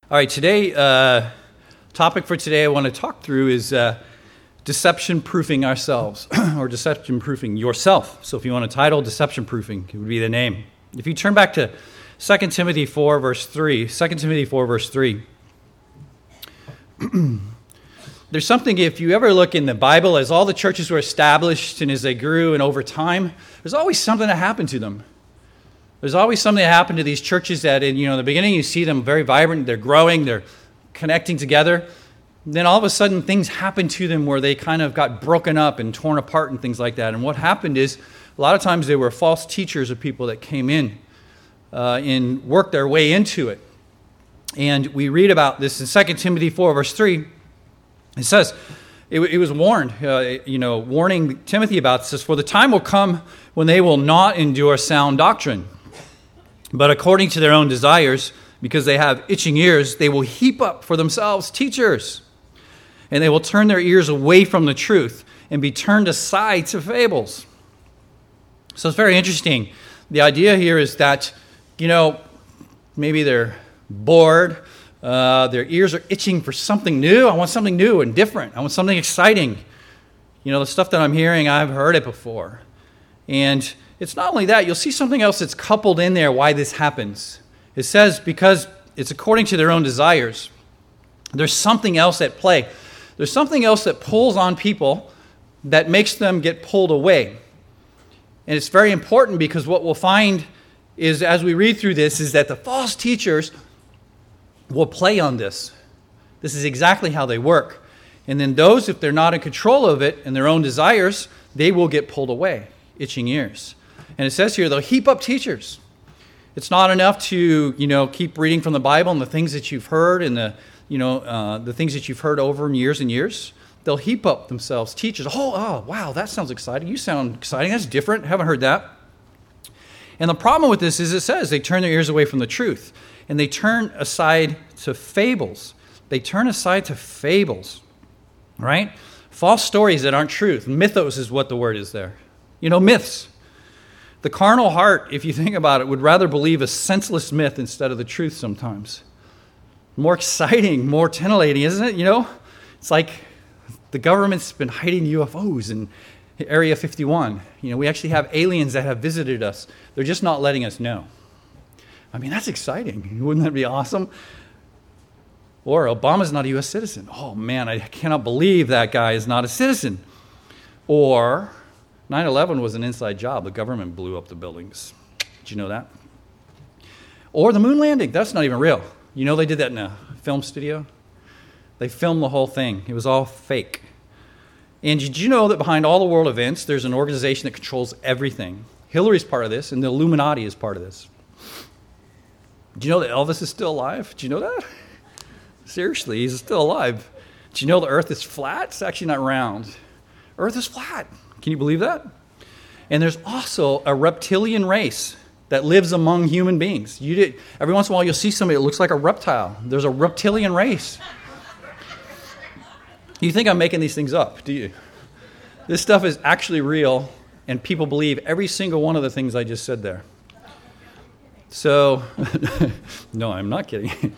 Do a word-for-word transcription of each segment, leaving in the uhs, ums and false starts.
All right, today, uh, topic for today I want to talk through is uh, deception-proofing ourselves, or deception-proofing yourself. So if you want a title, deception-proofing, it would be the name. If you turn back to Second Timothy four, verse three, Second Timothy four, verse three, there's something, if you ever look in the Bible, as all the churches were established and as they grew and over time, there's always something that happened to them. There's always something that happened to these churches that, in, you know, in the beginning you see them very vibrant, they're growing, they're connecting together. Then all of a sudden things happened to them where they kind of got broken up and torn apart and things like that. And what happened is a lot of times they were false teachers of people that came in uh, and worked their way into it. And we read about this in Second Timothy four, verse three. It says, it, it was warned, uh, you know, warning Timothy about this. For the time will come when they will not endure sound doctrine, but according to their own desires, because they have itching ears, they will heap up for themselves teachers, and they will turn their ears away from the truth and be turned aside to fables. So it's very interesting. The idea here is that, you know, maybe they're bored, uh, their ears are itching for something new. I want something new and different. I want something exciting. You know, the stuff that I'm hearing, I've heard it before. And it's not only that, you'll see something else that's coupled in there why this happens. It says because it's according to their own desires. There's something else at play. There's something else that pulls on people that makes them get pulled away. And it's very important because what we'll find is, as we read through this, is that the false teachers will play on this. This is exactly how they work. And then those, if they're not in control of it and their own desires, they will get pulled away, itching ears. And it says here, they'll heap up teachers. It's not enough to, you know, keep reading from the Bible and the things that you've heard and the, you know, uh, the things that you've heard over in years and years. They'll heap up themselves teachers. Oh, oh, wow, that sounds exciting. You sound exciting. That's different. Haven't heard that. And the problem with this is it says they turn their ears away from the truth and they turn aside to fables. They turn aside to fables, right? False stories that aren't truth. Mythos is what the word is there. You know, myths. The carnal heart, if you think about it, would rather believe a senseless myth instead of the truth sometimes. More exciting, more titillating, isn't it? You know, it's like the government's been hiding U F Os in Area fifty-one. You know, we actually have aliens that have visited us. They're just not letting us know. I mean, that's exciting. Wouldn't that be awesome? Or Obama's not a U S citizen. Oh, man, I cannot believe that guy is not a citizen. Or nine eleven was an inside job. The government blew up the buildings. Did you know that? Or the moon landing. That's not even real. You know they did that in a film studio? They filmed the whole thing. It was all fake. And did you know that behind all the world events, there's an organization that controls everything? Hillary's part of this, and the Illuminati is part of this. Do you know that Elvis is still alive? Do you know that? Seriously, he's still alive. Do you know the earth is flat? It's actually not round. Earth is flat. Can you believe that? And there's also a reptilian race that lives among human beings. You did, every once in a while you'll see somebody that looks like a reptile. There's a reptilian race. You think I'm making these things up, do you? This stuff is actually real, and people believe every single one of the things I just said there. So, no, I'm not kidding.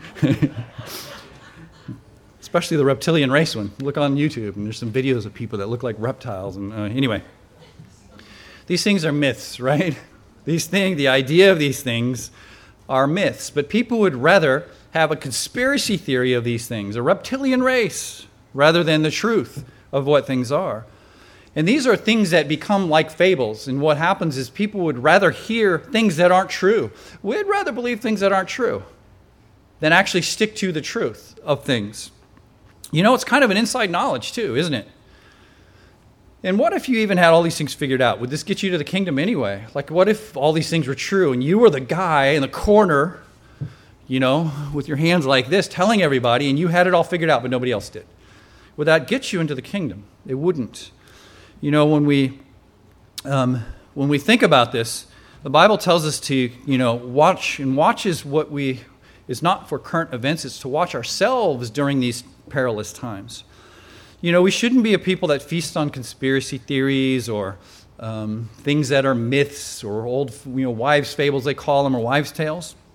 Especially the reptilian race one. Look on YouTube, and there's some videos of people that look like reptiles. And uh, anyway, these things are myths, right? These things, the idea of these things are myths. But people would rather have a conspiracy theory of these things, a reptilian race, rather than the truth of what things are. And these are things that become like fables. And what happens is people would rather hear things that aren't true. We'd rather believe things that aren't true than actually stick to the truth of things. You know, it's kind of an inside knowledge too, isn't it? And what if you even had all these things figured out? Would this get you to the kingdom anyway? Like, what if all these things were true and you were the guy in the corner, you know, with your hands like this, telling everybody, and you had it all figured out, but nobody else did? Would that get you into the kingdom? It wouldn't. You know, when we um, when we think about this, the Bible tells us to, you know, watch, and watch is what we is not for current events. It's to watch ourselves during these perilous times. You know, we shouldn't be a people that feast on conspiracy theories or um, things that are myths or old, you know, wives' fables they call them, or wives' tales.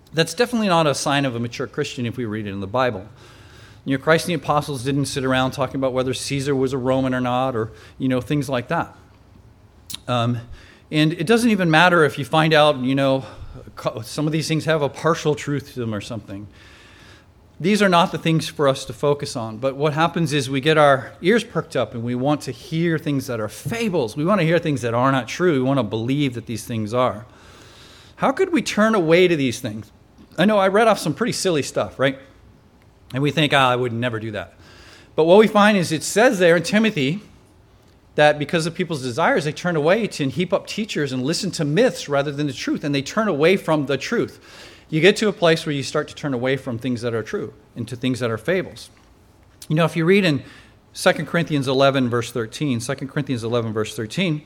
That's definitely not a sign of a mature Christian if we read it in the Bible. You know, Christ and the apostles didn't sit around talking about whether Caesar was a Roman or not, or, you know, things like that. Um, and it doesn't even matter if you find out, you know, some of these things have a partial truth to them or something. These are not the things for us to focus on. But what happens is we get our ears perked up and we want to hear things that are fables. We want to hear things that are not true. We want to believe that these things are. How could we turn away to these things? I know I read off some pretty silly stuff, right? And we think, ah, I would never do that. But what we find is it says there in Timothy that because of people's desires, they turn away to heap up teachers and listen to myths rather than the truth, and they turn away from the truth. You get to a place where you start to turn away from things that are true into things that are fables. You know, if you read in Second Corinthians eleven, verse thirteen, Second Corinthians eleven, verse thirteen,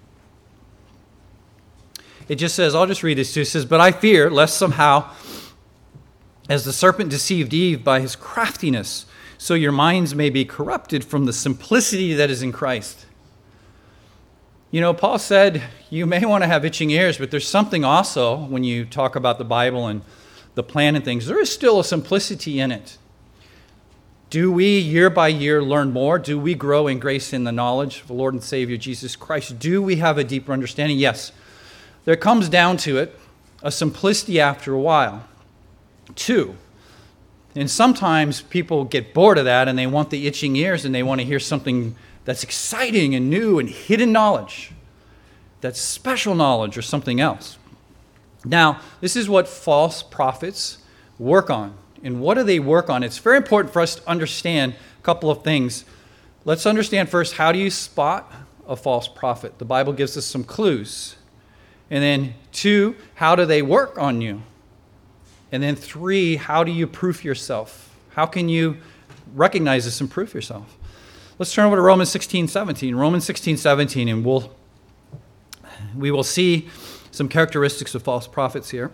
it just says, I'll just read this too. It says, but I fear lest somehow, as the serpent deceived Eve by his craftiness, so your minds may be corrupted from the simplicity that is in Christ. You know, Paul said, you may want to have itching ears, but there's something also when you talk about the Bible and the plan and things, there is still a simplicity in it. Do we, year by year, learn more? Do we grow in grace in the knowledge of the Lord and Savior Jesus Christ? Do we have a deeper understanding? Yes. There comes down to it a simplicity after a while. Two, and sometimes people get bored of that and they want the itching ears and they want to hear something that's exciting and new and hidden knowledge, that's special knowledge or something else. Now, this is what false prophets work on. And what do they work on? It's very important for us to understand a couple of things. Let's understand first, how do you spot a false prophet? The Bible gives us some clues. And then two, how do they work on you? And then three, how do you proof yourself? How can you recognize this and proof yourself? Let's turn over to Romans sixteen seventeen. Romans sixteen seventeen, and we'll, we will see some characteristics of false prophets here.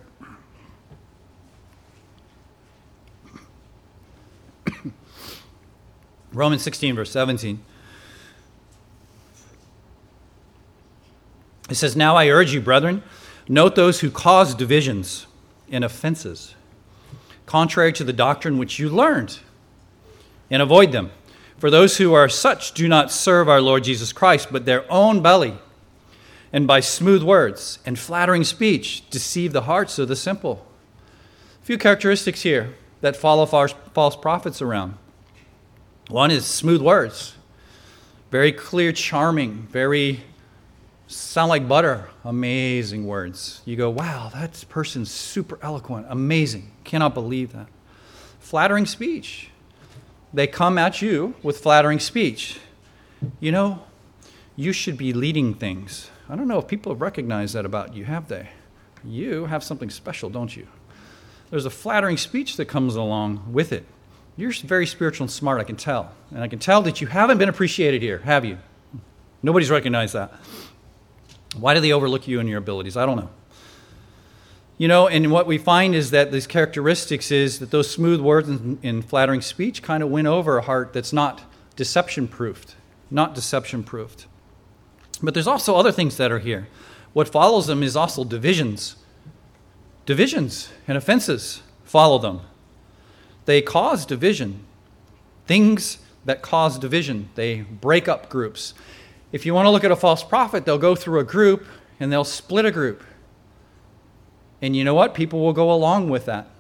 Romans sixteen, verse seventeen. It says, now I urge you, brethren, note those who cause divisions and offenses, contrary to the doctrine which you learned, and avoid them. For those who are such do not serve our Lord Jesus Christ, but their own belly, and by smooth words and flattering speech deceive the hearts of the simple. A few characteristics here that follow false prophets around. One is smooth words. Very clear, charming, very sound like butter. Amazing words. You go, wow, that person's super eloquent. Amazing. Cannot believe that. Flattering speech. They come at you with flattering speech. You know, you should be leading things. I don't know if people have recognized that about you, have they? You have something special, don't you? There's a flattering speech that comes along with it. You're very spiritual and smart, I can tell. And I can tell that you haven't been appreciated here, have you? Nobody's recognized that. Why do they overlook you and your abilities? I don't know. You know, and what we find is that these characteristics is that those smooth words and, and flattering speech kind of win over a heart that's not deception-proofed, not deception-proofed. But there's also other things that are here. What follows them is also divisions. Divisions and offenses follow them. They cause division. Things that cause division. They break up groups. If you want to look at a false prophet, they'll go through a group and they'll split a group. And you know what? People will go along with that.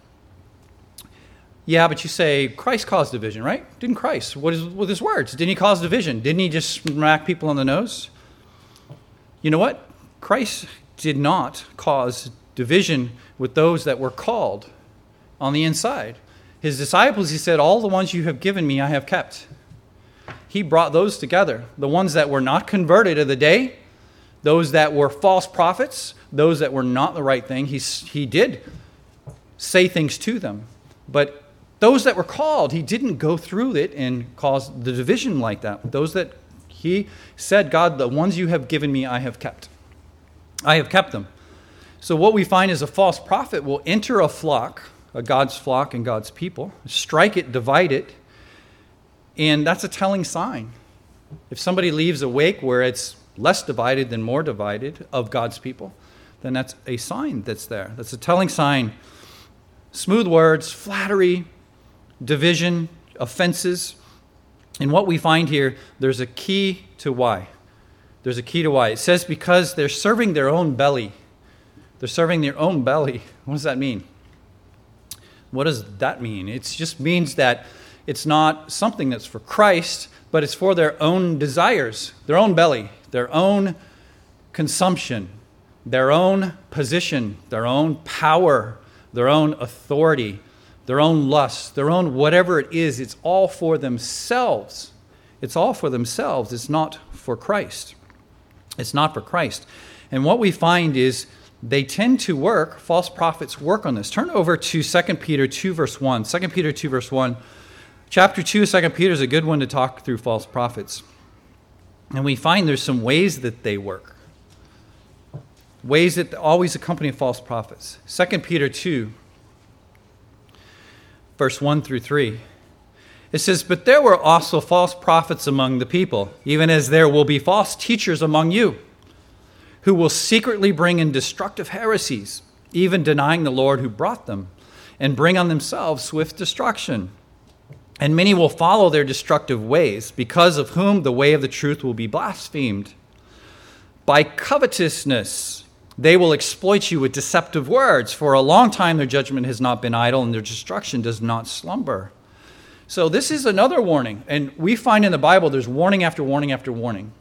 Yeah, but you say, Christ caused division, right? Didn't Christ? What is with his words? Didn't he cause division? Didn't he just smack people on the nose? You know what? Christ did not cause division with those that were called on the inside. His disciples, he said, all the ones you have given me, I have kept. He brought those together. The ones that were not converted of the day, those that were false prophets, those that were not the right thing, he, he did say things to them. But those that were called, he didn't go through it and cause the division like that. Those that he said, God, the ones you have given me, I have kept. I have kept them. So what we find is a false prophet will enter a flock, a God's flock and God's people, strike it, divide it, and that's a telling sign. If somebody leaves a wake where it's less divided than more divided of God's people, then that's a sign that's there. That's a telling sign Smooth words, flattery, division, offenses. And what we find here, there's a key to why. There's a key to why. It says because they're serving their own belly. They're serving their own belly. What does that mean? What does that mean? It just means that it's not something that's for Christ, but it's for their own desires, their own belly, their own consumption, their own position, their own power, their own authority, their own lust, their own whatever it is. It's all for themselves. It's all for themselves. It's not for Christ. It's not for Christ. And what we find is they tend to work, false prophets work on this. Turn over to Second Peter two, verse one. Second Peter two, verse one. Chapter two, Second Peter is a good one to talk through false prophets. And we find there's some ways that they work. Ways that always accompany false prophets. Second Peter two, verse one through three. It says, "But there were also false prophets among the people, even as there will be false teachers among you, who will secretly bring in destructive heresies, even denying the Lord who brought them, and bring on themselves swift destruction. And many will follow their destructive ways, because of whom the way of the truth will be blasphemed. By covetousness, they will exploit you with deceptive words. For a long time their judgment has not been idle, and their destruction does not slumber." So this is another warning. And we find in the Bible there's warning after warning after warning.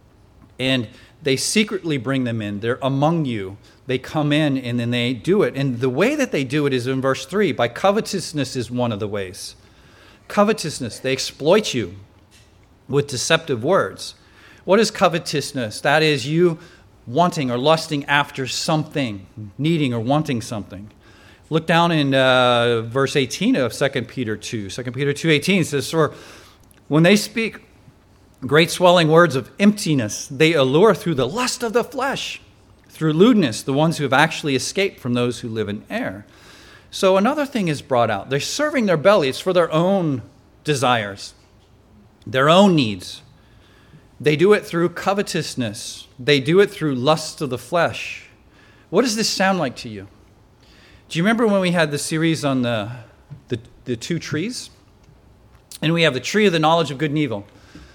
And they secretly bring them in. They're among you. They come in and then they do it. And the way that they do it is in verse three. By covetousness is one of the ways. Covetousness. They exploit you with deceptive words. What is covetousness? That is you wanting or lusting after something, needing or wanting something. Look down in uh, verse eighteen of Second Peter two. Second Peter two eighteen says, "For when they speak great swelling words of emptiness, they allure through the lust of the flesh, through lewdness, the ones who have actually escaped from those who live in error." So another thing is brought out. They're serving their belly. It's for their own desires, their own needs. They do it through covetousness. They do it through lust of the flesh. What does this sound like to you? Do you remember when we had the series on the, the, the two trees? And we have the tree of the knowledge of good and evil.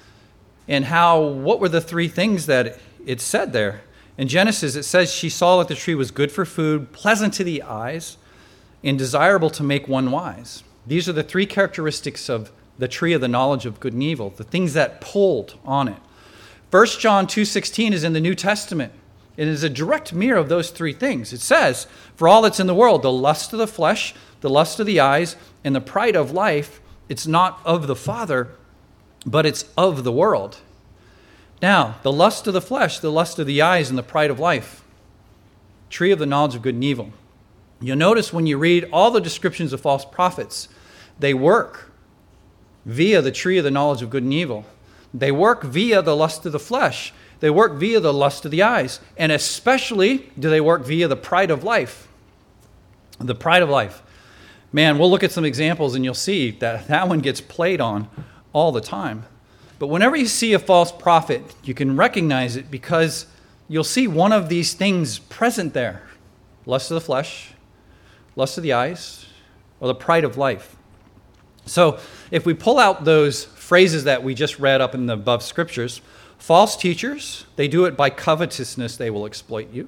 And how, what were the three things that it said there? In Genesis, it says she saw that the tree was good for food, pleasant to the eyes, and desirable to make one wise. These are the three characteristics of the tree of the knowledge of good and evil, the things that pulled on it. First John two sixteen is in the New Testament. It is a direct mirror of those three things. It says, "For all that's in the world, the lust of the flesh, the lust of the eyes, and the pride of life, it's not of the Father, but it's of the world." Now, the lust of the flesh, the lust of the eyes, and the pride of life, tree of the knowledge of good and evil. You'll notice when you read all the descriptions of false prophets, they work via the tree of the knowledge of good and evil. They work via the lust of the flesh. They work via the lust of the eyes. And especially do they work via the pride of life. The pride of life. Man, we'll look at some examples and you'll see that that one gets played on all the time. But whenever you see a false prophet, you can recognize it because you'll see one of these things present there. Lust of the flesh, lust of the eyes, or the pride of life. So if we pull out those phrases that we just read up in the above scriptures, false teachers, they do it by covetousness, they will exploit you.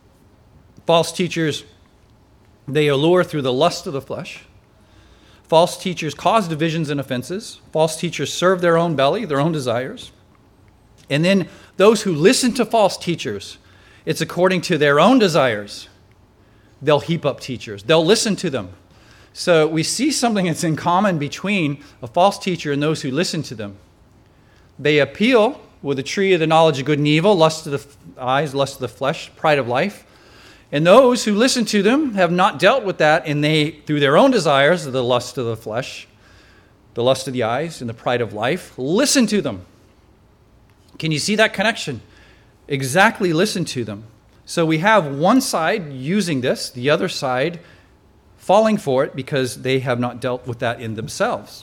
False teachers, they allure through the lust of the flesh. False teachers cause divisions and offenses. False teachers serve their own belly, their own desires. And then those who listen to false teachers, it's according to their own desires. They'll heap up teachers. They'll listen to them. So we see something that's in common between a false teacher and those who listen to them. They appeal with the tree of the knowledge of good and evil, lust of the eyes, lust of the flesh, pride of life. And those who listen to them have not dealt with that, and they, through their own desires, the lust of the flesh, the lust of the eyes, and the pride of life, listen to them. Can you see that connection? Exactly listen to them. So we have one side using this, the other side falling for it because they have not dealt with that in themselves.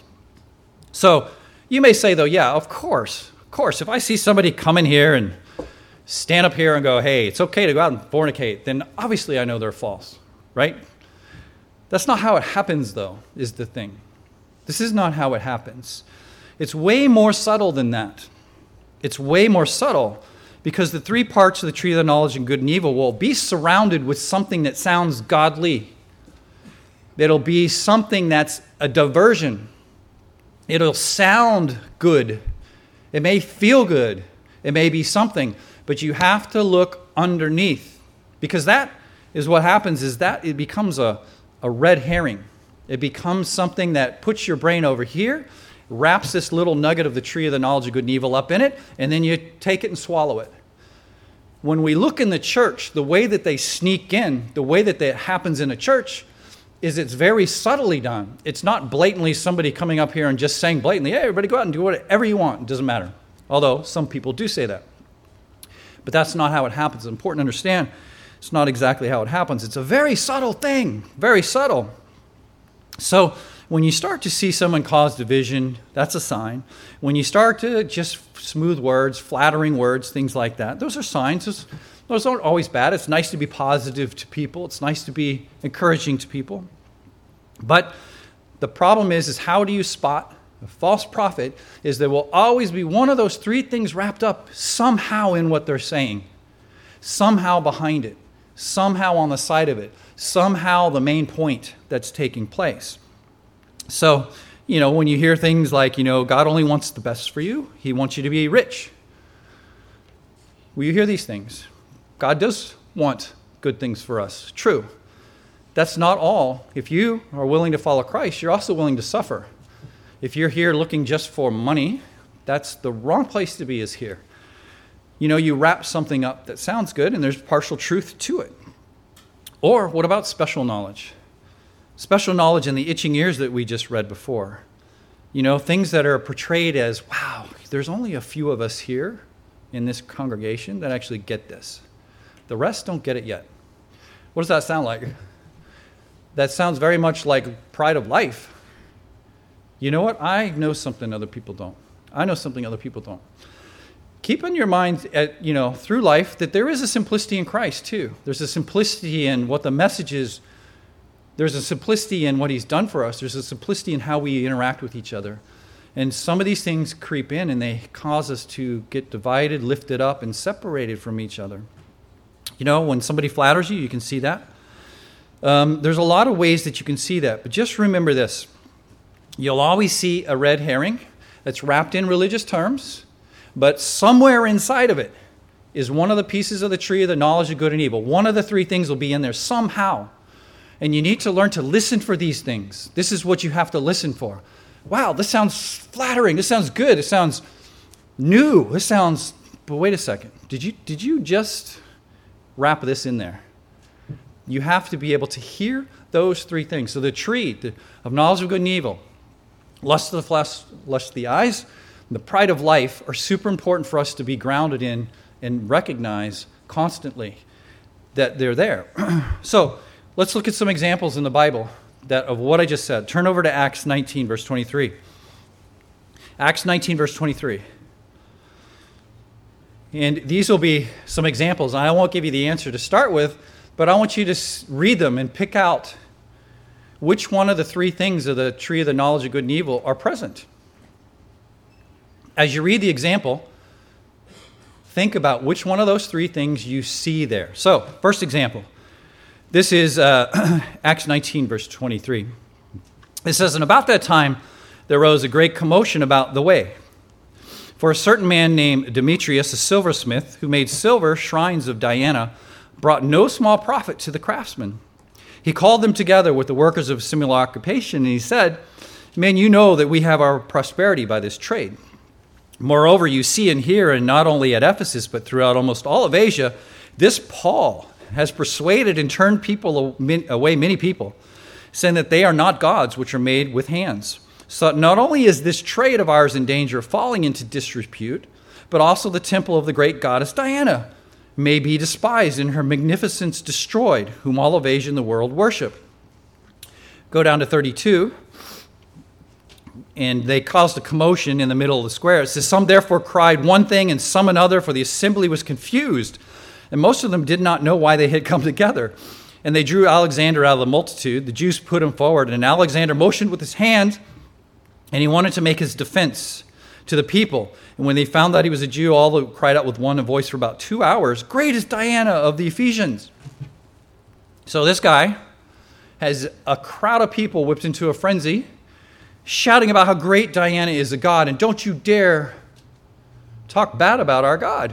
So you may say, though, yeah, of course, of course, if I see somebody come in here and stand up here and go, hey, it's okay to go out and fornicate, then obviously I know they're false, right? That's not how it happens, though, is the thing. This is not how it happens. It's way more subtle than that. It's way more subtle because the three parts of the tree of the knowledge of good and evil will be surrounded with something that sounds godly. It'll be something that's a diversion. It'll sound good. It may feel good. It may be something, but you have to look underneath, because that is what happens is that it becomes a, a red herring. It becomes something that puts your brain over here, wraps this little nugget of the tree of the knowledge of good and evil up in it, and then you take it and swallow it. When we look in the church, the way that they sneak in, the way that that happens in a church, is it's very subtly done. It's not blatantly somebody coming up here and just saying blatantly, hey, everybody go out and do whatever you want. It doesn't matter. Although some people do say that. But that's not how it happens. It's important to understand it's not exactly how it happens. It's a very subtle thing, very subtle. So when you start to see someone cause division, that's a sign. When you start to just smooth words, flattering words, things like that, those are signs. Those, those aren't always bad. It's nice to be positive to people. It's nice to be encouraging to people. But the problem is, is how do you spot a false prophet? Is there will always be one of those three things wrapped up somehow in what they're saying, somehow behind it, somehow on the side of it, somehow the main point that's taking place. So, you know, when you hear things like, you know, God only wants the best for you. He wants you to be rich. Well, you hear these things. God does want good things for us. True. That's not all. If you are willing to follow Christ, you're also willing to suffer. If you're here looking just for money, that's the wrong place to be is here. You know, you wrap something up that sounds good and there's partial truth to it. Or what about special knowledge? Special knowledge in the itching ears that we just read before. You know, things that are portrayed as, wow, there's only a few of us here in this congregation that actually get this. The rest don't get it yet. What does that sound like? That sounds very much like pride of life. You know what? I know something other people don't. I know something other people don't. Keep in your mind, at, you know, through life that there is a simplicity in Christ too. There's a simplicity in what the message is. There's a simplicity in what he's done for us. There's a simplicity in how we interact with each other. And some of these things creep in and they cause us to get divided, lifted up, and separated from each other. You know, when somebody flatters you, you can see that. Um, there's a lot of ways that you can see that. But just remember this. You'll always see a red herring that's wrapped in religious terms, but somewhere inside of it is one of the pieces of the tree of the knowledge of good and evil. One of the three things will be in there somehow. And you need to learn to listen for these things. This is what you have to listen for. Wow, this sounds flattering. This sounds good. It sounds new. This sounds, but wait a second. Did you, did you just wrap this in there? You have to be able to hear those three things. So the tree the, of knowledge of good and evil, lust of the flesh, lust of the eyes, and the pride of life are super important for us to be grounded in and recognize constantly that they're there. So let's look at some examples in the Bible that of what I just said. Turn over to Acts nineteen, verse twenty-three. Acts nineteen, verse twenty-three. And these will be some examples. I won't give you the answer to start with, but I want you to read them and pick out which one of the three things of the tree of the knowledge of good and evil are present. As you read the example, think about which one of those three things you see there. So, first example. This is uh, Acts nineteen, verse twenty-three. It says, and about that time there arose a great commotion about the way. For a certain man named Demetrius, a silversmith, who made silver shrines of Diana, brought no small profit to the craftsmen. He called them together with the workers of similar occupation, and he said, men, you know that we have our prosperity by this trade. Moreover, you see and hear, and not only at Ephesus, but throughout almost all of Asia, this Paul has persuaded and turned people away, many people, saying that they are not gods which are made with hands. So not only is this trade of ours in danger of falling into disrepute, but also the temple of the great goddess Diana may be despised and her magnificence destroyed, whom all of Asia and the world worship. Go down to thirty-two. And they caused a commotion in the middle of the square. It says, some therefore cried one thing and some another, for the assembly was confused. And most of them did not know why they had come together. And they drew Alexander out of the multitude. The Jews put him forward, and Alexander motioned with his hand, and he wanted to make his defense to the people. And when they found that he was a Jew, all cried out with one voice for about two hours, "Great is Diana of the Ephesians." So this guy has a crowd of people whipped into a frenzy, shouting about how great Diana is a god, and don't you dare talk bad about our God.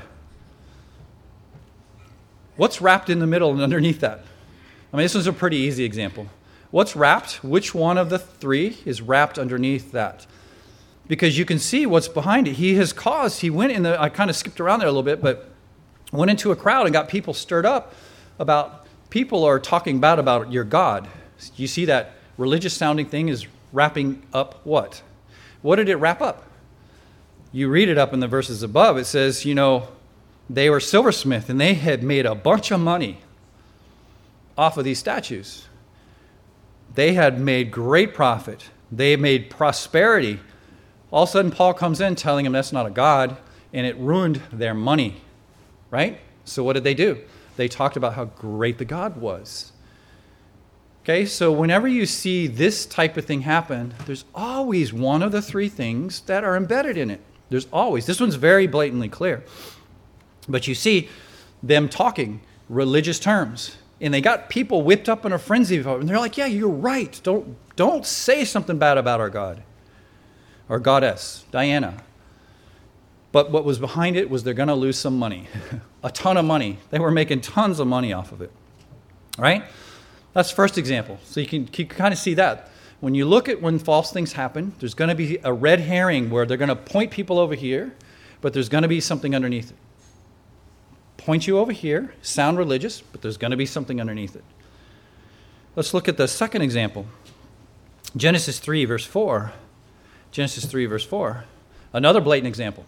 What's wrapped in the middle and underneath that? I mean, this was a pretty easy example. What's wrapped? Which one of the three is wrapped underneath that? Because you can see what's behind it. He has caused, he went in the, I kind of skipped around there a little bit, but went into a crowd and got people stirred up about, people are talking bad about your God. You see that religious sounding thing is wrapping up what? What did it wrap up? You read it up in the verses above. It says, you know, they were silversmith and they had made a bunch of money off of these statues. They had made great profit. They made prosperity. All of a sudden, Paul comes in telling them that's not a God, and it ruined their money, right? So what did they do? They talked about how great the God was. Okay, so whenever you see this type of thing happen, there's always one of the three things that are embedded in it. There's always. This one's very blatantly clear. But you see them talking religious terms. And they got people whipped up in a frenzy. And they're like, yeah, you're right. Don't, don't say something bad about our God. Our goddess, Diana. But what was behind it was they're going to lose some money. A ton of money. They were making tons of money off of it. Right? That's the first example. So you can, you can kind of see that. When you look at when false things happen, there's going to be a red herring where they're going to point people over here, but there's going to be something underneath it. Point you over here, sound religious, but there's going to be something underneath it. Let's look at the second example. Genesis three, verse four. Genesis three, verse four. Another blatant example.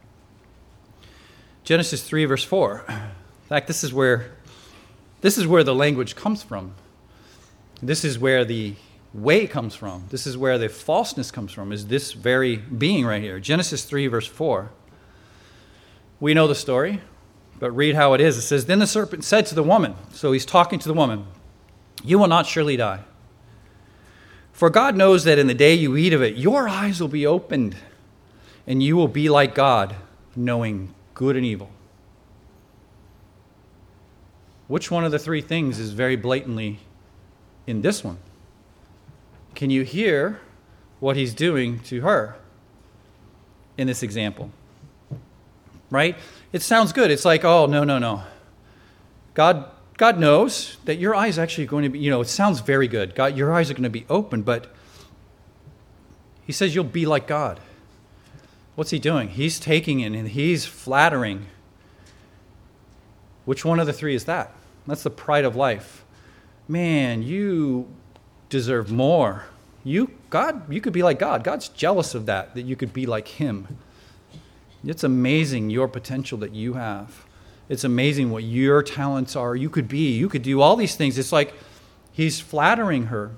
Genesis three, verse four. In fact, this is where this is where the language comes from. This is where the way comes from. This is where the falseness comes from, is this very being right here. Genesis three, verse four. We know the story. But read how it is. It says, then the serpent said to the woman, so he's talking to the woman, you will not surely die. For God knows that in the day you eat of it, your eyes will be opened, and you will be like God, knowing good and evil. Which one of the three things is very blatantly in this one? Can you hear what he's doing to her in this example? Right? It sounds good. It's like, oh, no, no, no. God God knows that your eyes actually are going to be, you know, it sounds very good. God, your eyes are going to be open, but he says you'll be like God. What's he doing? He's taking it and he's flattering. Which one of the three is that? That's the pride of life. Man, you deserve more. You, God, you could be like God. God's jealous of that, that you could be like him. It's amazing your potential that you have. It's amazing what your talents are. You could be. You could do all these things. It's like he's flattering her.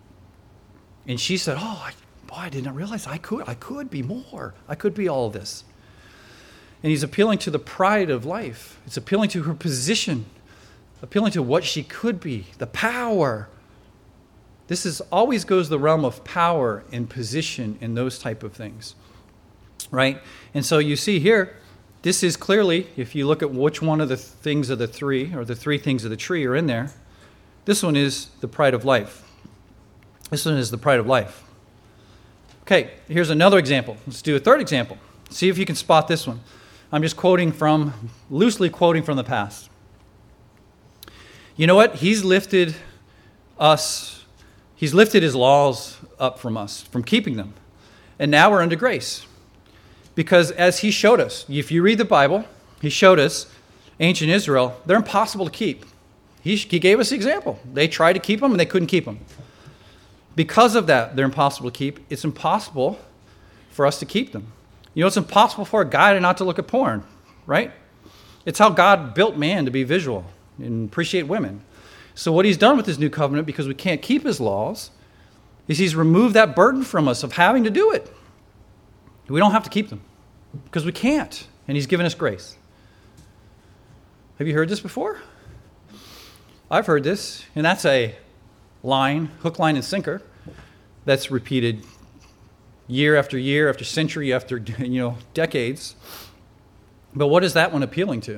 And she said, oh, I, boy, I did not realize I could. I could be more. I could be all of this. And he's appealing to the pride of life. It's appealing to her position. Appealing to what she could be. The power. This is always goes the realm of power and position and those type of things. Right? And so you see here, this is clearly, if you look at which one of the things of the three, or the three things of the tree are in there, this one is the pride of life. This one is the pride of life. Okay, here's another example. Let's do a third example. See if you can spot this one. I'm just quoting from, loosely quoting from the past. You know what? He's lifted us, he's lifted his laws up from us, from keeping them. And now we're under grace. Because as he showed us, if you read the Bible, he showed us ancient Israel, they're impossible to keep. He, he gave us the example. They tried to keep them and they couldn't keep them. Because of that, they're impossible to keep. It's impossible for us to keep them. You know, it's impossible for a guy to not to look at porn, right? It's how God built man to be visual and appreciate women. So what he's done with his new covenant, because we can't keep his laws, is he's removed that burden from us of having to do it. We don't have to keep them because we can't. And he's given us grace. Have you heard this before? I've heard this, and that's a line, hook, line, and sinker, that's repeated year after year after century after, you know, decades. But what is that one appealing to?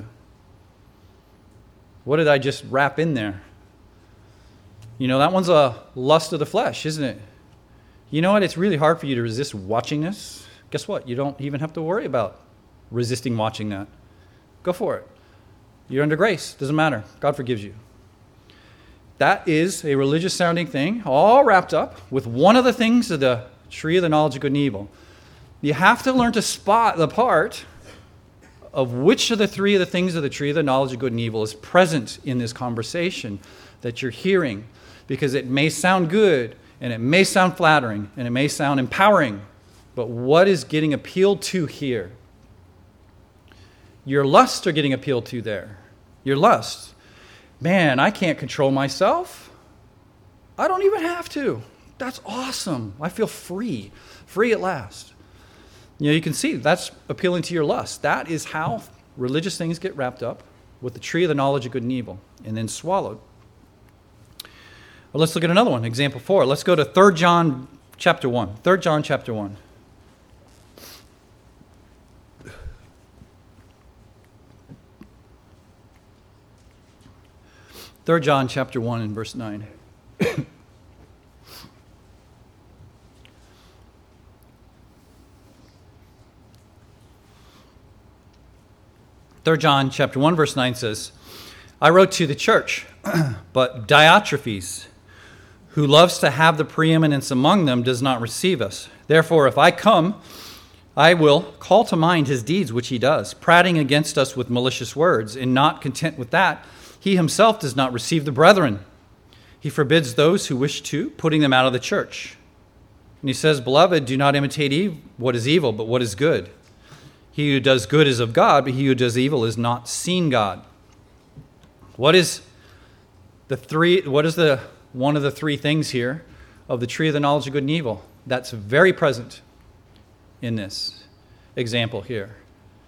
What did I just wrap in there? You know, that one's a lust of the flesh, isn't it? You know what? It's really hard for you to resist watching this. Guess what? You don't even have to worry about resisting watching that. Go for it. You're under grace. Doesn't matter. God forgives you. That is a religious sounding thing, all wrapped up with one of the things of the tree of the knowledge of good and evil. You have to learn to spot the part of which of the three of the things of the tree of the knowledge of good and evil is present in this conversation that you're hearing, because it may sound good and it may sound flattering and it may sound empowering, but what is getting appealed to here? Your lusts are getting appealed to there. Your lusts. Man, I can't control myself. I don't even have to. That's awesome. I feel free. Free at last. You know, you can see that's appealing to your lust. That is how religious things get wrapped up with the tree of the knowledge of good and evil and then swallowed. Well, let's look at another one. Example four. Let's go to Third John chapter one. Third John chapter one. Third John chapter one and verse nine. Third John chapter one verse nine says, I wrote to the church, but Diotrephes, who loves to have the preeminence among them, does not receive us. Therefore, if I come, I will call to mind his deeds which he does, prating against us with malicious words, and not content with that, he himself does not receive the brethren. He forbids those who wish to, putting them out of the church. And he says, Beloved, do not imitate ev- what is evil, but what is good. He who does good is of God, but he who does evil is not seen God. What is the three? What is the one of the three things here of the tree of the knowledge of good and evil that's very present in this example here?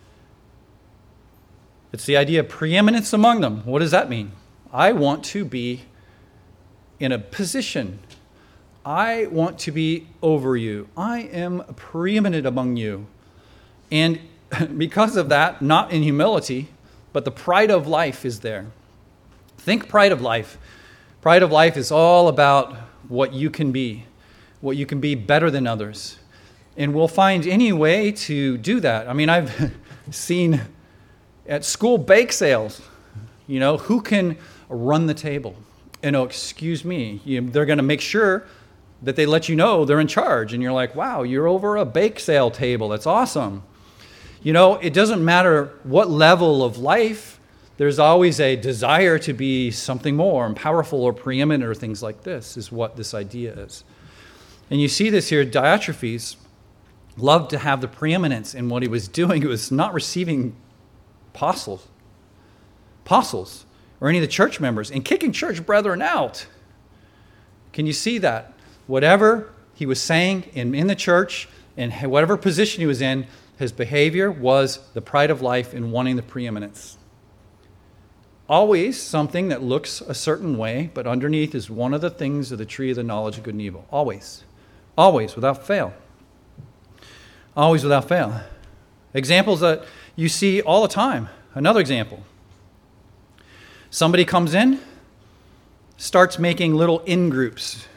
It's the idea of preeminence among them. What does that mean? I want to be in a position. I want to be over you. I am preeminent among you. And because of that, not in humility, but the pride of life is there. Think pride of life. Pride of life is all about what you can be, what you can be better than others. And we'll find any way to do that. I mean, I've seen at school bake sales, you know, who can run the table? And oh, excuse me, you, they're going to make sure that they let you know they're in charge. And you're like, wow, you're over a bake sale table. That's awesome. You know, it doesn't matter what level of life, there's always a desire to be something more and powerful or preeminent or things like this is what this idea is. And you see this here, Diotrephes loved to have the preeminence in what he was doing. It was not receiving apostles, apostles or any of the church members and kicking church brethren out. Can you see that? Whatever he was saying in, in the church and whatever position he was in, his behavior was the pride of life in wanting the preeminence. Always something that looks a certain way, but underneath is one of the things of the tree of the knowledge of good and evil. Always. Always, without fail. Always without fail. Examples that you see all the time. Another example. Somebody comes in, starts making little in-groups.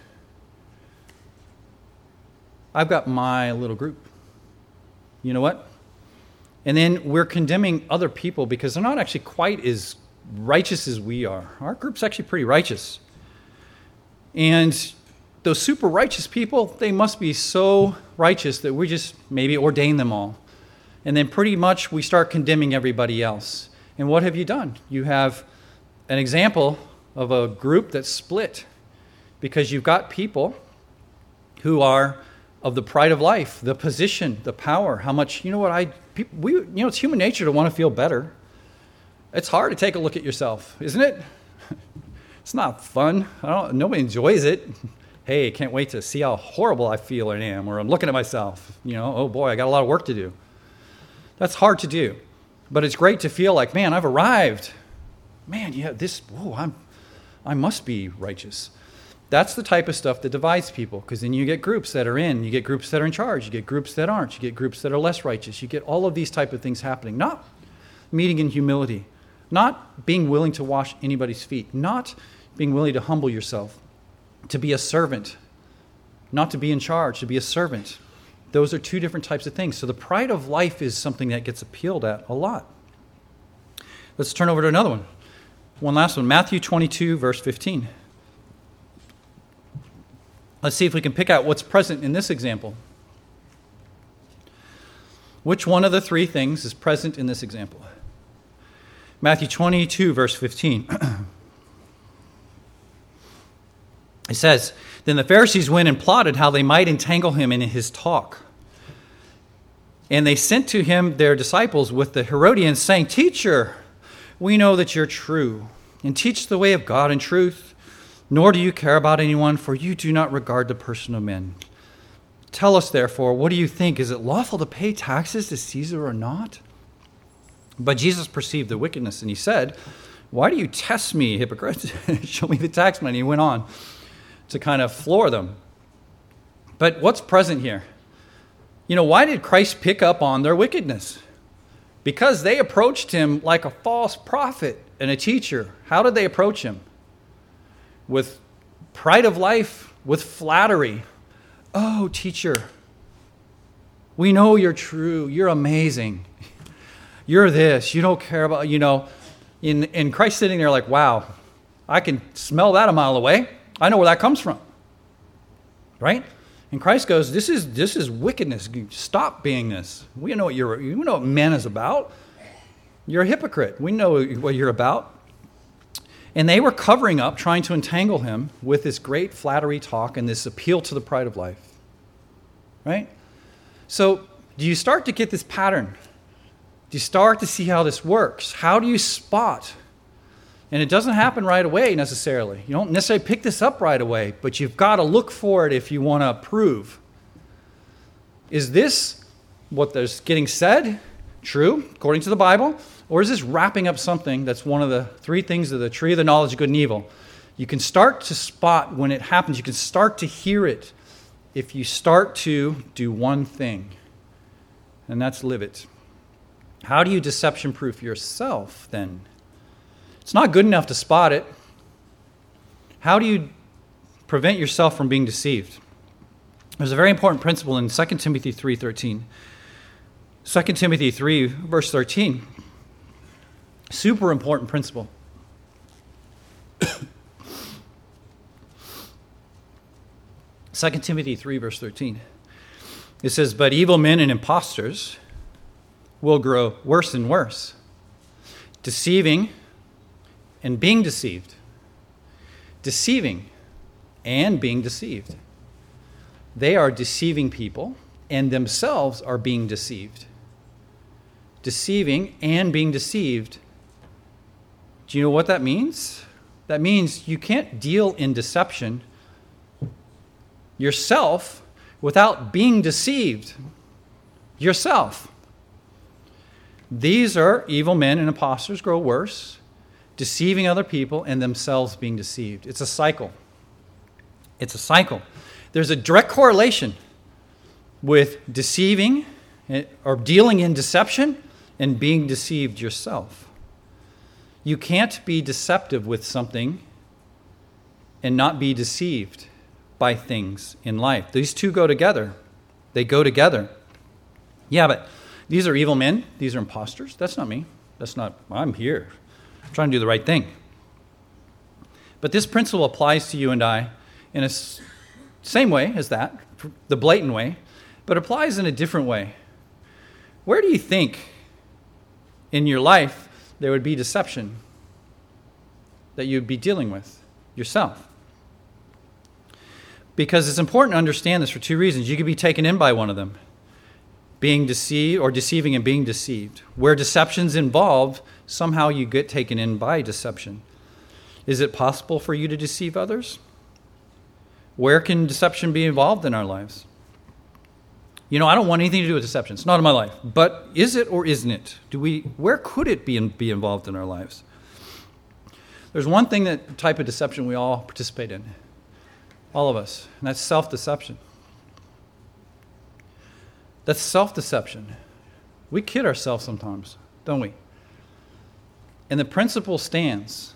I've got my little group. You know what? And then we're condemning other people because they're not actually quite as righteous as we are. Our group's actually pretty righteous. And those super righteous people, they must be so righteous that we just maybe ordain them all. And then pretty much we start condemning everybody else. And what have you done? You have an example of a group that's split because you've got people who are of the pride of life, the position, the power, how much, you know what, I, people, we, you know, it's human nature to want to feel better. It's hard to take a look at yourself, isn't it? It's not fun. I don't, nobody enjoys it. Hey, I can't wait to see how horrible I feel I am, or I'm looking at myself, you know, oh boy, I got a lot of work to do. That's hard to do. But it's great to feel like, man, I've arrived. Man, yeah, this, whoa, I'm, I must be righteous. That's the type of stuff that divides people, because then you get groups that are in, you get groups that are in charge, you get groups that aren't, you get groups that are less righteous, you get all of these type of things happening. Not meeting in humility, not being willing to wash anybody's feet, not being willing to humble yourself, to be a servant, not to be in charge, to be a servant. Those are two different types of things. So the pride of life is something that gets appealed at a lot. Let's turn over to another one. One last one, Matthew twenty-two, verse fifteen. Let's see if we can pick out what's present in this example. Which one of the three things is present in this example? Matthew twenty-two, verse fifteen. It says, "Then the Pharisees went and plotted how they might entangle him in his talk. And they sent to him their disciples with the Herodians, saying, 'Teacher, we know that you're true, and teach the way of God in truth, nor do you care about anyone, for you do not regard the person of men. Tell us, therefore, what do you think? Is it lawful to pay taxes to Caesar or not?' But Jesus perceived the wickedness, and he said, 'Why do you test me, hypocrites? Show me the tax money.' He went on to kind of floor them. But what's present here? You know, why did Christ pick up on their wickedness? Because they approached him like a false prophet and a teacher. How did they approach him? With pride of life, with flattery. 'Oh, teacher, we know you're true. You're amazing. You're this. You don't care about, you know.' In, in Christ sitting there like, wow, I can smell that a mile away. I know where that comes from. Right? And Christ goes, this is this is wickedness. Stop being this. We know what you're you know what man is about. You're a hypocrite. We know what you're about. And they were covering up, trying to entangle him with this great flattery talk and this appeal to the pride of life. Right? So do you start to get this pattern? Do you start to see how this works? How do you spot? And it doesn't happen right away necessarily. You don't necessarily pick this up right away, but you've got to look for it if you want to prove. Is this what is getting said true, according to the Bible? Or is this wrapping up something that's one of the three things of the tree of the knowledge of good and evil? You can start to spot when it happens. You can start to hear it if you start to do one thing, and that's live it. How do you deception-proof yourself then? It's not good enough to spot it. How do you prevent yourself from being deceived? There's a very important principle in Second Timothy three thirteen. Second Timothy three, verse thirteen. Super important principle. Second Timothy three, verse thirteen. It says, "But evil men and impostors will grow worse and worse, deceiving and being deceived. Deceiving and being deceived." They are deceiving people and themselves are being deceived. Deceiving and being deceived. Do you know what that means? That means you can't deal in deception yourself without being deceived yourself. These are evil men and impostors grow worse, deceiving other people and themselves being deceived. It's a cycle. It's a cycle. There's a direct correlation with deceiving or dealing in deception and being deceived yourself. You can't be deceptive with something and not be deceived by things in life. These two go together. They go together. Yeah, but these are evil men. These are imposters. That's not me. That's not, I'm here. I'm trying to do the right thing. But this principle applies to you and I in a s- same way as that, the blatant way, but applies in a different way. Where do you think in your life there would be deception that you'd be dealing with yourself? Because it's important to understand this for two reasons. You could be taken in by one of them, being deceived or deceiving and being deceived. Where deception's involved, somehow you get taken in by deception. Is it possible for you to deceive others? Where can deception be involved in our lives? You know, I don't want anything to do with deception. It's not in my life. But is it or isn't it? Do we? Where could it be, in, be involved in our lives? There's one thing, that type of deception we all participate in. All of us. And that's self-deception. That's self-deception. We kid ourselves sometimes, don't we? And the principle stands.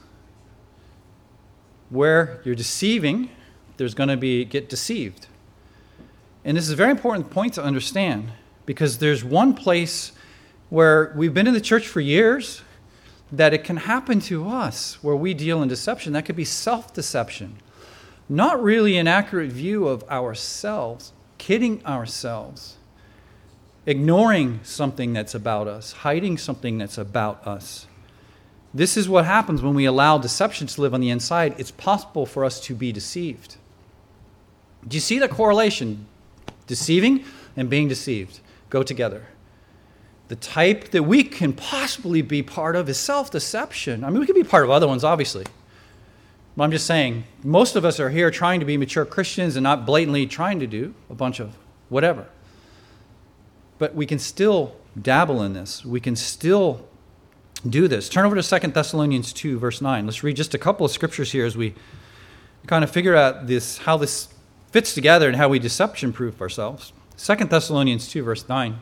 Where you're deceiving, there's going to be get deceived. And this is a very important point to understand, because there's one place where we've been in the church for years that it can happen to us where we deal in deception. That could be self-deception. Not really an accurate view of ourselves, kidding ourselves, ignoring something that's about us, hiding something that's about us. This is what happens when we allow deception to live on the inside. It's possible for us to be deceived. Do you see the correlation? Deceiving and being deceived go together. The type that we can possibly be part of is self-deception. I mean, we could be part of other ones, obviously. But I'm just saying, most of us are here trying to be mature Christians and not blatantly trying to do a bunch of whatever. But we can still dabble in this. We can still do this. Turn over to Second Thessalonians two, verse nine. Let's read just a couple of scriptures here as we kind of figure out this, how this fits together and how we deception-proof ourselves. Second Thessalonians two, verse nine.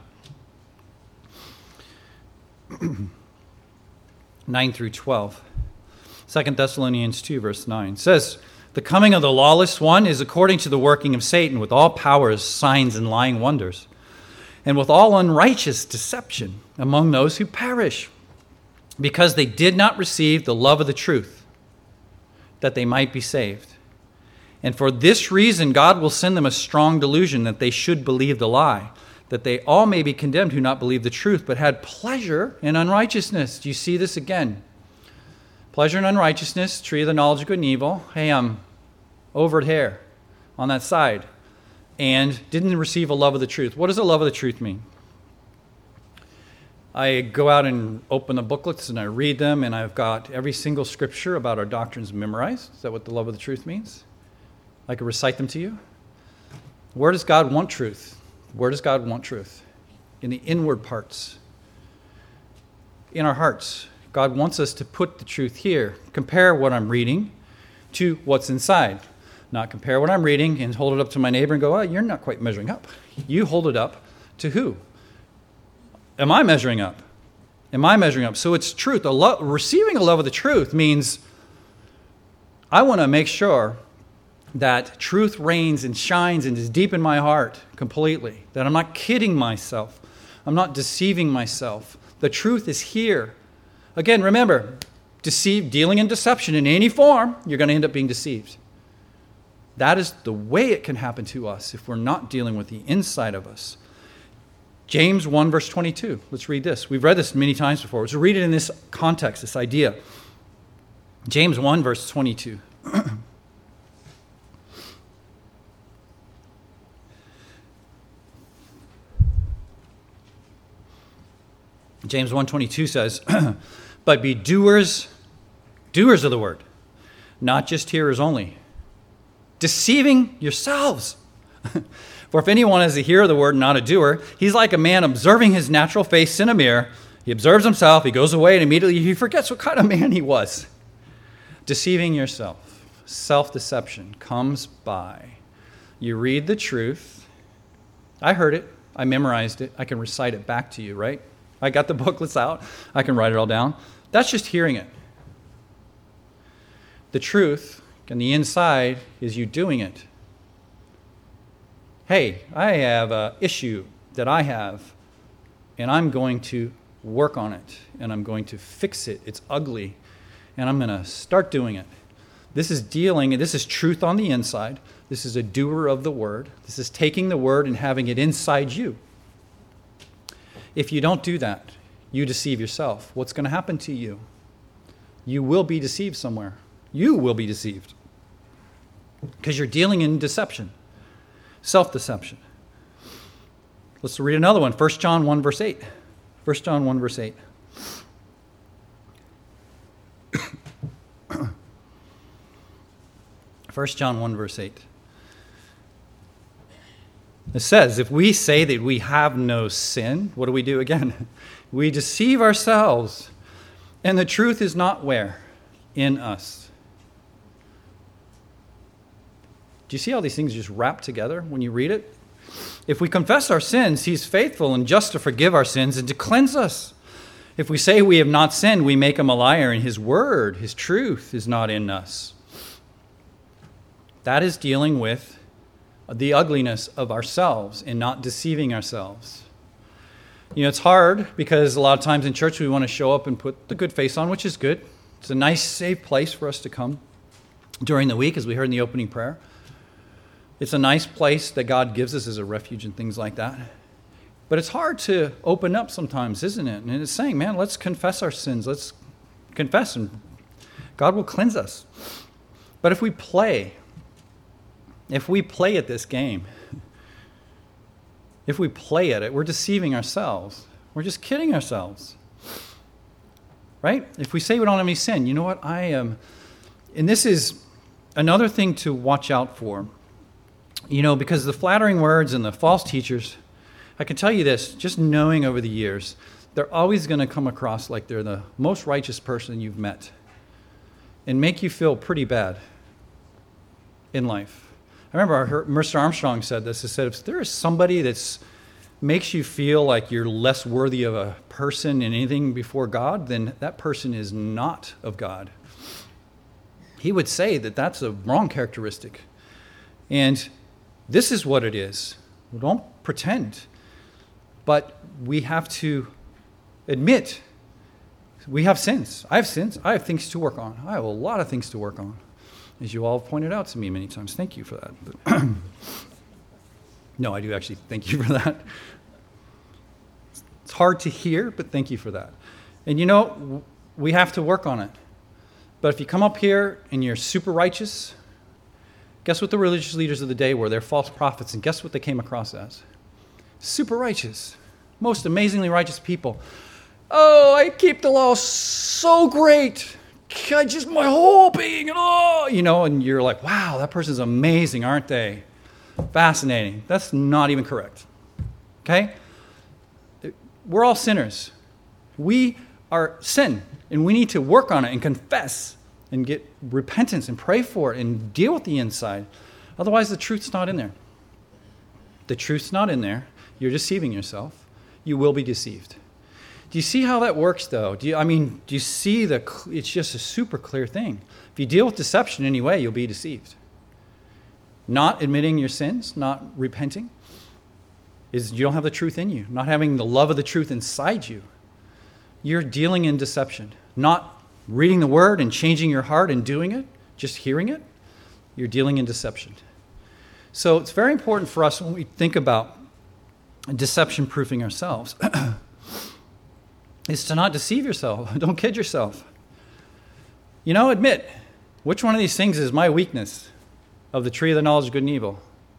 nine through twelve. Second Thessalonians two, verse nine says, "The coming of the lawless one is according to the working of Satan, with all powers, signs, and lying wonders, and with all unrighteous deception among those who perish, because they did not receive the love of the truth, that they might be saved. And for this reason God will send them a strong delusion, that they should believe the lie, that they all may be condemned who not believe the truth, but had pleasure in unrighteousness." Do you see this again? Pleasure in unrighteousness, tree of the knowledge of good and evil. Hey, I'm over here on that side. And didn't receive a love of the truth. What does a love of the truth mean? I go out and open the booklets and I read them, and I've got every single scripture about our doctrines memorized. Is that what the love of the truth means? I could recite them to you. Where does God want truth? Where does God want truth? In the inward parts. In our hearts. God wants us to put the truth here. Compare what I'm reading to what's inside. Not compare what I'm reading and hold it up to my neighbor and go, "Oh, you're not quite measuring up." You hold it up to who? Am I measuring up? Am I measuring up? So it's truth. A lo- receiving a love of the truth means I want to make sure that truth reigns and shines and is deep in my heart completely. That I'm not kidding myself. I'm not deceiving myself. The truth is here. Again, remember, deceive, dealing in deception in any form, you're going to end up being deceived. That is the way it can happen to us if we're not dealing with the inside of us. James one, verse twenty-two. Let's read this. We've read this many times before. Let's read it in this context, this idea. James one, verse twenty-two. James one twenty-two says, "But be doers, doers of the word, not just hearers only, deceiving yourselves. For if anyone is a hearer of the word, not a doer, he's like a man observing his natural face in a mirror. He observes himself, he goes away, and immediately he forgets what kind of man he was." Deceiving yourself. Self-deception comes by. You read the truth. I heard it. I memorized it. I can recite it back to you, right? I got the booklets out. I can write it all down. That's just hearing it. The truth on the inside is you doing it. Hey, I have an issue that I have, and I'm going to work on it, and I'm going to fix it. It's ugly, and I'm going to start doing it. This is dealing, and this is truth on the inside. This is a doer of the word. This is taking the word and having it inside you. If you don't do that, you deceive yourself. What's going to happen to you? You will be deceived somewhere. You will be deceived. Because you're dealing in deception. Self-deception. Let's read another one. First John one, verse eight. First John one, verse eight. First John one, verse eight. It says, if we say that we have no sin, what do we do again? We deceive ourselves, and the truth is not where? in us. Do you see how these things just wrap together when you read it? If we confess our sins, he's faithful and just to forgive our sins and to cleanse us. If we say we have not sinned, we make him a liar, and his word, his truth, is not in us. That is dealing with the ugliness of ourselves and not deceiving ourselves. You know, it's hard because a lot of times in church we want to show up and put the good face on, which is good. It's a nice, safe place for us to come during the week, as we heard in the opening prayer. It's a nice place that God gives us as a refuge and things like that. But it's hard to open up sometimes, isn't it? And it's saying, man, let's confess our sins. Let's confess, and God will cleanse us. But if we play, if we play at this game, if we play at it, we're deceiving ourselves. We're just kidding ourselves. Right? If we say we don't have any sin, you know what? I am, and this is another thing to watch out for. You know, because the flattering words and the false teachers, I can tell you this, just knowing over the years, they're always going to come across like they're the most righteous person you've met and make you feel pretty bad in life. I remember I heard Mister Armstrong said this. He said, if there is somebody that makes you feel like you're less worthy of a person in anything before God, then that person is not of God. He would say that that's a wrong characteristic. And this is what it is. Don't pretend. But we have to admit we have sins. I have sins. I have things to work on. I have a lot of things to work on, as you all have pointed out to me many times. Thank you for that. But no, I do actually thank you for that. It's hard to hear, but thank you for that. And you know, we have to work on it. But if you come up here and you're super righteous, guess what the religious leaders of the day were? They're false prophets. And guess what they came across as? Super righteous. Most amazingly righteous people. Oh, I keep the law so great. I just, my whole being, and oh, you know, and you're like, wow, that person's amazing, aren't they? Fascinating. That's not even correct. Okay? We're all sinners. We are sin, and we need to work on it and confess and get repentance and pray for it and deal with the inside. Otherwise, the truth's not in there. The truth's not in there. You're deceiving yourself. You will be deceived. Do you see how that works, though? Do you, I mean, do you see the? It's just a super clear thing. If you deal with deception anyway, you'll be deceived. Not admitting your sins, not repenting, is you don't have the truth in you. Not having the love of the truth inside you. You're dealing in deception. Not reading the word and changing your heart and doing it, just hearing it, you're dealing in deception. So it's very important for us when we think about deception-proofing ourselves is to not deceive yourself. Don't kid yourself. You know, admit, which one of these things is my weakness of the tree of the knowledge of good and evil?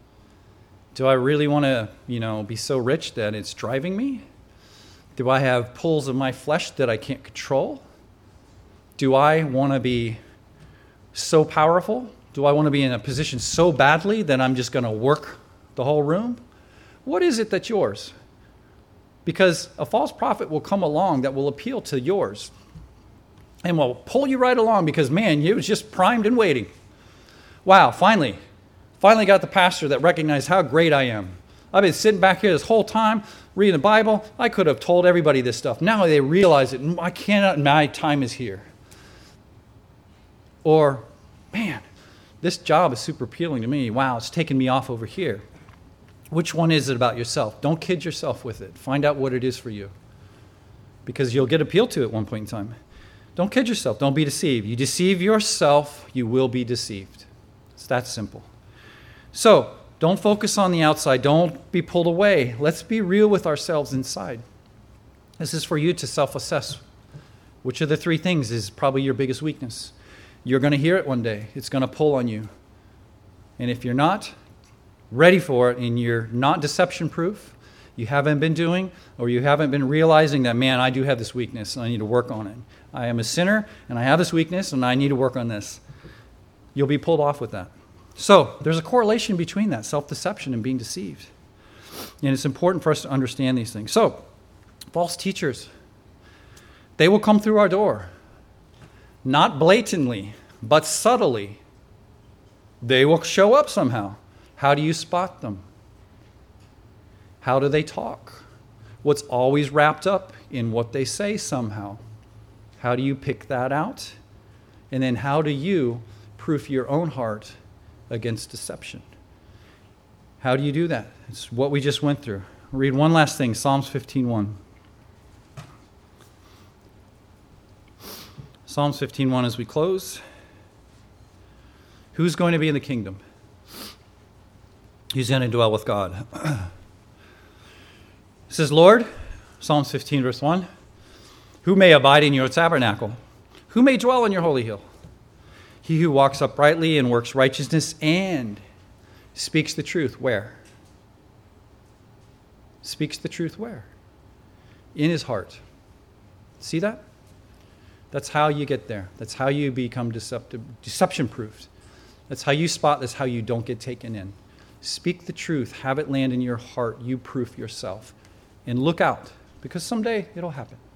Do I really want to, you know, be so rich that it's driving me? Do I have pulls of my flesh that I can't control? Do I want to be so powerful? Do I want to be in a position so badly that I'm just going to work the whole room? What is it that's yours? Because a false prophet will come along that will appeal to yours and will pull you right along because, man, you was just primed and waiting. Wow, finally, finally got the pastor that recognized how great I am. I've been sitting back here this whole time reading the Bible. I could have told everybody this stuff. Now they realize it. I cannot, my time is here. Or, man, this job is super appealing to me. Wow, it's taking me off over here. Which one is it about yourself? Don't kid yourself with it. Find out what it is for you. Because you'll get appealed to at one point in time. Don't kid yourself. Don't be deceived. You deceive yourself, you will be deceived. It's that simple. So, don't focus on the outside. Don't be pulled away. Let's be real with ourselves inside. This is for you to self-assess. Which of the three things is probably your biggest weakness? You're going to hear it one day. It's going to pull on you. And if you're not ready for it and you're not deception-proof, you haven't been doing, or you haven't been realizing that, man, I do have this weakness and I need to work on it. I am a sinner and I have this weakness and I need to work on this. You'll be pulled off with that. So there's a correlation between that, self-deception and being deceived. And it's important for us to understand these things. So, false teachers, they will come through our door. Not blatantly, but subtly. They will show up somehow. How do you spot them? How do they talk? What's always wrapped up in what they say somehow? How do you pick that out? And then how do you proof your own heart against deception? How do you do that? It's what we just went through. Read one last thing, Psalms fifteen one. Psalms fifteen one as we close. Who's going to be in the kingdom? Who's going to dwell with God? It says, Lord, Psalms fifteen verse one, who may abide in your tabernacle? Who may dwell on your holy hill? He who walks uprightly and works righteousness and speaks the truth. Where? Speaks the truth where? In his heart. See that? That's how you get there. That's how you become deceptive, deception-proofed. That's how you spot. That's how you don't get taken in. Speak the truth. Have it land in your heart. You proof yourself. And look out, because someday it'll happen.